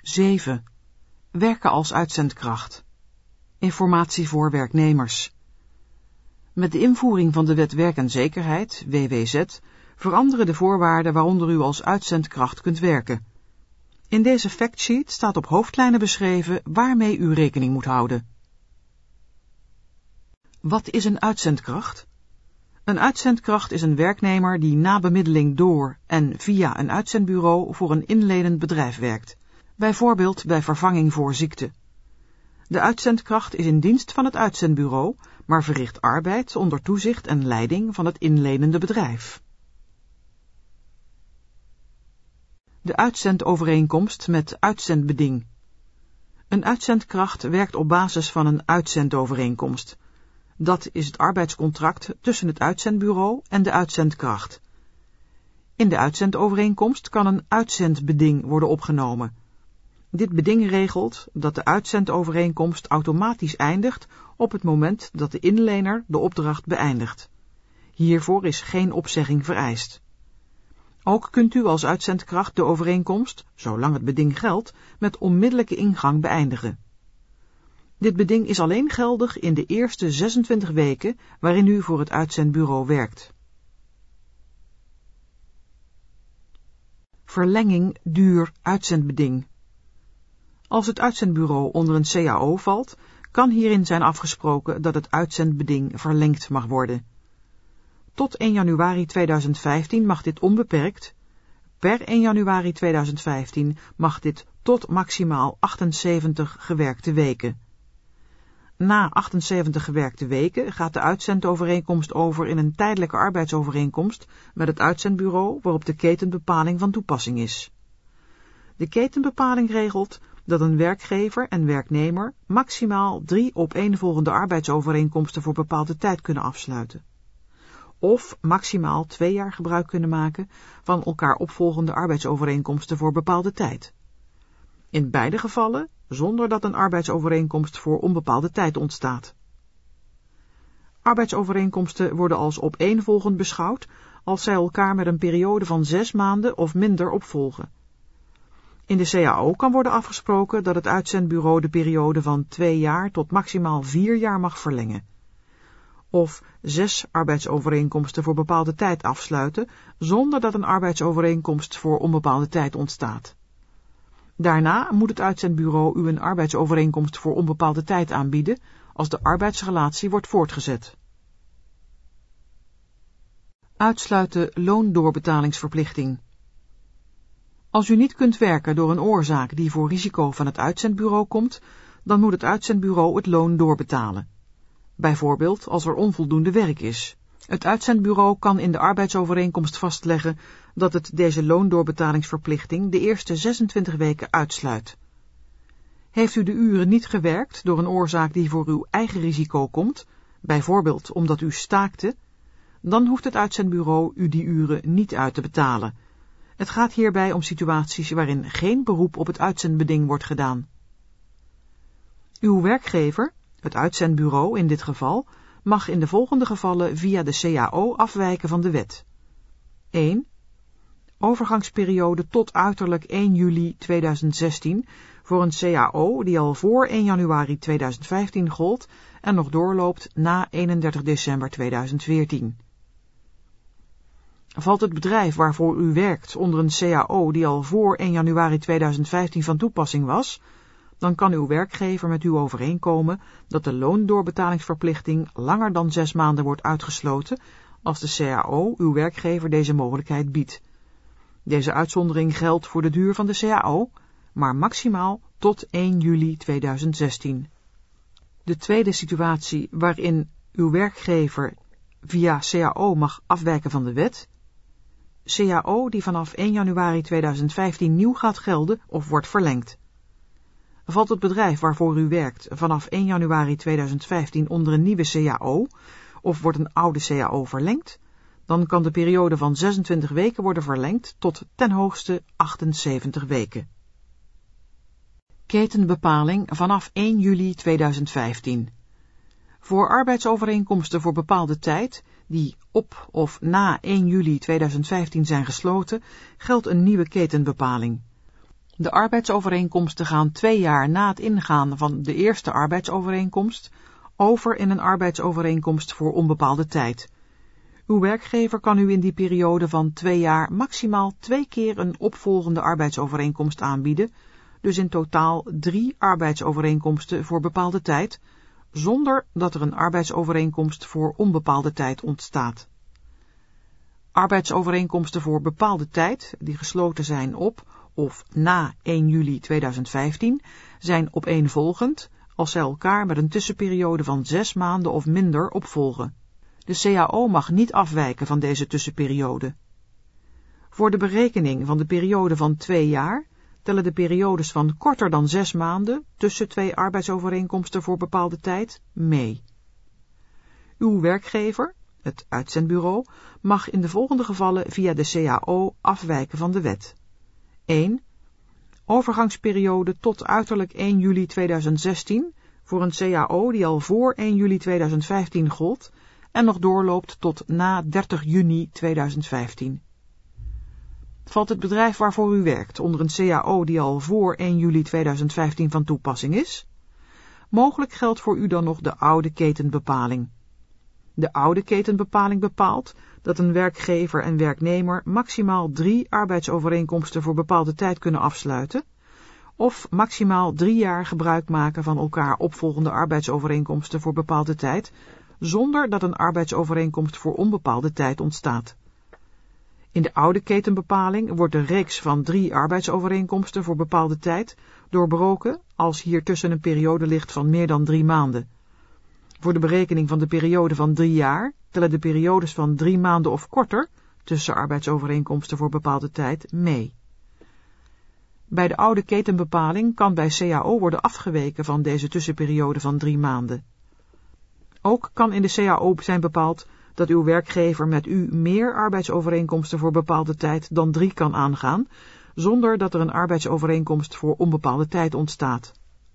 7. Werken als uitzendkracht. Informatie voor werknemers. Met de invoering van de Wet Werk en Zekerheid, WWZ, veranderen de voorwaarden waaronder u als uitzendkracht kunt werken. In deze factsheet staat op hoofdlijnen beschreven waarmee u rekening moet houden. Wat is een uitzendkracht? Een uitzendkracht is een werknemer die na bemiddeling door en via een uitzendbureau voor een inlenend bedrijf werkt, bijvoorbeeld bij vervanging voor ziekte. De uitzendkracht is in dienst van het uitzendbureau, maar verricht arbeid onder toezicht en leiding van het inlenende bedrijf. De uitzendovereenkomst met uitzendbeding. Een uitzendkracht werkt op basis van een uitzendovereenkomst. Dat is het arbeidscontract tussen het uitzendbureau en de uitzendkracht. In de uitzendovereenkomst kan een uitzendbeding worden opgenomen. Dit beding regelt dat de uitzendovereenkomst automatisch eindigt op het moment dat de inlener de opdracht beëindigt. Hiervoor is geen opzegging vereist. Ook kunt u als uitzendkracht de overeenkomst, zolang het beding geldt, met onmiddellijke ingang beëindigen. Dit beding is alleen geldig in de eerste 26 weken waarin u voor het uitzendbureau werkt. Verlenging duur uitzendbeding. Als het uitzendbureau onder een CAO valt, kan hierin zijn afgesproken dat het uitzendbeding verlengd mag worden. Tot 1 januari 2015 mag dit onbeperkt. Per 1 januari 2015 mag dit tot maximaal 78 gewerkte weken. Na 78 gewerkte weken gaat de uitzendovereenkomst over in een tijdelijke arbeidsovereenkomst met het uitzendbureau waarop de ketenbepaling van toepassing is. De ketenbepaling regelt dat een werkgever en werknemer maximaal 3 opeenvolgende arbeidsovereenkomsten voor bepaalde tijd kunnen afsluiten. Of maximaal 2 jaar gebruik kunnen maken van elkaar opvolgende arbeidsovereenkomsten voor bepaalde tijd. In beide gevallen zonder dat een arbeidsovereenkomst voor onbepaalde tijd ontstaat. Arbeidsovereenkomsten worden als opeenvolgend beschouwd als zij elkaar met een periode van 6 maanden of minder opvolgen. In de CAO kan worden afgesproken dat het uitzendbureau de periode van 2 jaar tot maximaal 4 jaar mag verlengen. Of 6 arbeidsovereenkomsten voor bepaalde tijd afsluiten zonder dat een arbeidsovereenkomst voor onbepaalde tijd ontstaat. Daarna moet het uitzendbureau u een arbeidsovereenkomst voor onbepaalde tijd aanbieden als de arbeidsrelatie wordt voortgezet. Uitsluiten loondoorbetalingsverplichting. Als u niet kunt werken door een oorzaak die voor risico van het uitzendbureau komt, dan moet het uitzendbureau het loon doorbetalen. Bijvoorbeeld als er onvoldoende werk is. Het uitzendbureau kan in de arbeidsovereenkomst vastleggen dat het deze loondoorbetalingsverplichting de eerste 26 weken uitsluit. Heeft u de uren niet gewerkt door een oorzaak die voor uw eigen risico komt, bijvoorbeeld omdat u staakte, dan hoeft het uitzendbureau u die uren niet uit te betalen. Het gaat hierbij om situaties waarin geen beroep op het uitzendbeding wordt gedaan. Uw werkgever, het uitzendbureau in dit geval, mag in de volgende gevallen via de CAO afwijken van de wet. 1. Overgangsperiode tot uiterlijk 1 juli 2016 voor een CAO die al voor 1 januari 2015 gold en nog doorloopt na 31 december 2014. Valt het bedrijf waarvoor u werkt onder een CAO die al voor 1 januari 2015 van toepassing was, dan kan uw werkgever met u overeenkomen dat de loondoorbetalingsverplichting langer dan 6 maanden wordt uitgesloten als de CAO uw werkgever deze mogelijkheid biedt. Deze uitzondering geldt voor de duur van de CAO, maar maximaal tot 1 juli 2016. De tweede situatie waarin uw werkgever via CAO mag afwijken van de wet: CAO die vanaf 1 januari 2015 nieuw gaat gelden of wordt verlengd. Valt het bedrijf waarvoor u werkt vanaf 1 januari 2015 onder een nieuwe CAO of wordt een oude CAO verlengd, dan kan de periode van 26 weken worden verlengd tot ten hoogste 78 weken. Ketenbepaling vanaf 1 juli 2015. Voor arbeidsovereenkomsten voor bepaalde tijd, die op of na 1 juli 2015 zijn gesloten, geldt een nieuwe ketenbepaling. De arbeidsovereenkomsten gaan 2 jaar na het ingaan van de eerste arbeidsovereenkomst over in een arbeidsovereenkomst voor onbepaalde tijd. Uw werkgever kan u in die periode van 2 jaar maximaal 2 keer een opvolgende arbeidsovereenkomst aanbieden, dus in totaal 3 arbeidsovereenkomsten voor bepaalde tijd, zonder dat er een arbeidsovereenkomst voor onbepaalde tijd ontstaat. Arbeidsovereenkomsten voor bepaalde tijd, die gesloten zijn op of na 1 juli 2015, zijn opeenvolgend als zij elkaar met een tussenperiode van 6 maanden of minder opvolgen. De CAO mag niet afwijken van deze tussenperiode. Voor de berekening van de periode van 2 jaar tellen de periodes van korter dan 6 maanden tussen 2 arbeidsovereenkomsten voor bepaalde tijd mee. Uw werkgever, het uitzendbureau, mag in de volgende gevallen via de CAO afwijken van de wet. 1. Overgangsperiode tot uiterlijk 1 juli 2016 voor een CAO die al voor 1 juli 2015 gold en nog doorloopt tot na 30 juni 2015. Valt het bedrijf waarvoor u werkt onder een CAO die al voor 1 juli 2015 van toepassing is? Mogelijk geldt voor u dan nog de oude ketenbepaling. De oude ketenbepaling bepaalt dat een werkgever en werknemer maximaal 3 arbeidsovereenkomsten voor bepaalde tijd kunnen afsluiten, of maximaal 3 jaar gebruik maken van elkaar opvolgende arbeidsovereenkomsten voor bepaalde tijd, zonder dat een arbeidsovereenkomst voor onbepaalde tijd ontstaat. In de oude ketenbepaling wordt de reeks van 3 arbeidsovereenkomsten voor bepaalde tijd doorbroken als hier tussen een periode ligt van meer dan 3 maanden. Voor de berekening van de periode van 3 jaar tellen de periodes van 3 maanden of korter tussen arbeidsovereenkomsten voor bepaalde tijd mee. Bij de oude ketenbepaling kan bij CAO worden afgeweken van deze tussenperiode van 3 maanden. Ook kan in de CAO zijn bepaald dat uw werkgever met u meer arbeidsovereenkomsten voor bepaalde tijd dan 3 kan aangaan, zonder dat er een arbeidsovereenkomst voor onbepaalde tijd ontstaat.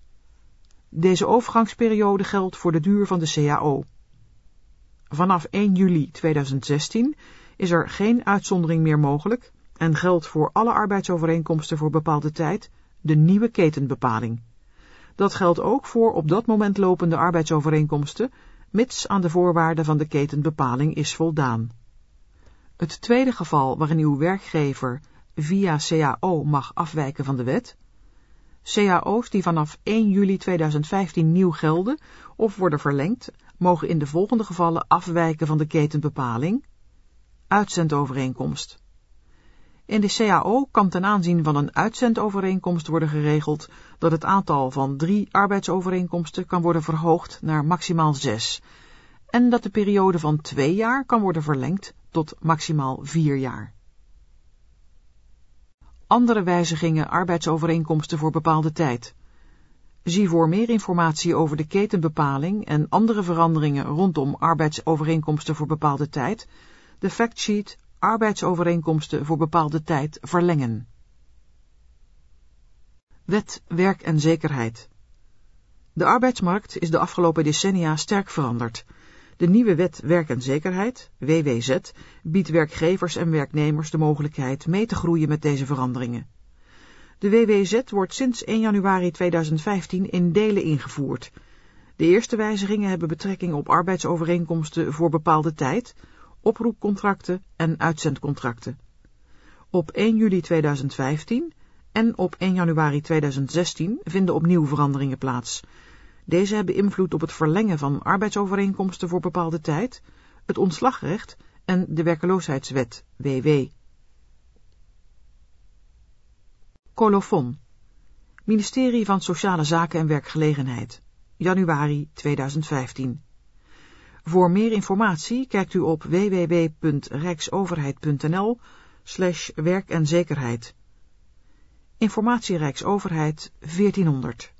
Deze overgangsperiode geldt voor de duur van de CAO. Vanaf 1 juli 2016 is er geen uitzondering meer mogelijk en geldt voor alle arbeidsovereenkomsten voor bepaalde tijd de nieuwe ketenbepaling. Dat geldt ook voor op dat moment lopende arbeidsovereenkomsten, mits aan de voorwaarden van de ketenbepaling is voldaan. Het tweede geval waarin uw werkgever via CAO mag afwijken van de wet: CAO's die vanaf 1 juli 2015 nieuw gelden of worden verlengd, mogen in de volgende gevallen afwijken van de ketenbepaling. Uitzendovereenkomst. In de CAO kan ten aanzien van een uitzendovereenkomst worden geregeld dat het aantal van 3 arbeidsovereenkomsten kan worden verhoogd naar maximaal 6 en dat de periode van 2 jaar kan worden verlengd tot maximaal 4 jaar. Andere wijzigingen arbeidsovereenkomsten voor bepaalde tijd. Zie voor meer informatie over de ketenbepaling en andere veranderingen rondom arbeidsovereenkomsten voor bepaalde tijd de factsheet arbeidsovereenkomsten voor bepaalde tijd verlengen. Wet werk en zekerheid. De arbeidsmarkt is de afgelopen decennia sterk veranderd. De nieuwe wet werk en zekerheid, WWZ, biedt werkgevers en werknemers de mogelijkheid mee te groeien met deze veranderingen. De WWZ wordt sinds 1 januari 2015 in delen ingevoerd. De eerste wijzigingen hebben betrekking op arbeidsovereenkomsten voor bepaalde tijd, oproepcontracten en uitzendcontracten. Op 1 juli 2015 en op 1 januari 2016 vinden opnieuw veranderingen plaats. Deze hebben invloed op het verlengen van arbeidsovereenkomsten voor bepaalde tijd, het ontslagrecht en de werkeloosheidswet, WW. Colofon. Ministerie van Sociale Zaken en Werkgelegenheid. Januari 2015. Voor meer informatie kijkt u op www.rijksoverheid.nl/werk en zekerheid. Informatie Rijksoverheid 1400.